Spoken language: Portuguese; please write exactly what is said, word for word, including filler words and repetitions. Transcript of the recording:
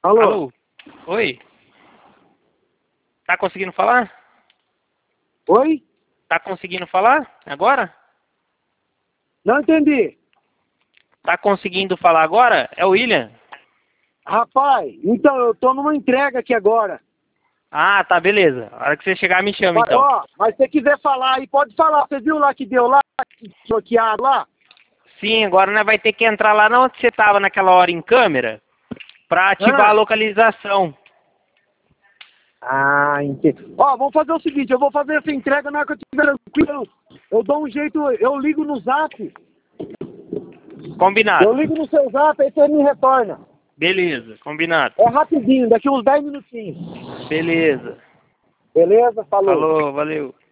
Alô? Alô? Oi? Tá conseguindo falar? Oi? Tá conseguindo falar agora? Não entendi. Tá conseguindo falar agora? É o William. Rapaz, então, eu tô numa entrega aqui agora. Ah, tá, beleza. A hora que você chegar, me chama, Mas, então. ó, mas se você quiser falar aí, pode falar. Você viu lá que deu lá, bloqueado lá? Sim, agora nós vai ter que entrar lá na onde você tava naquela hora em câmera pra ativar a Ah, localização. ah entendi. Ó, vamos fazer o seguinte, eu vou fazer essa entrega na hora que eu estiver tranquilo. Eu dou um jeito, eu ligo no zap. Combinado. Eu ligo no seu zap, aí você me retorna. Beleza, combinado. É rapidinho, daqui uns dez minutinhos. Beleza. Beleza? Falou. Falou, valeu.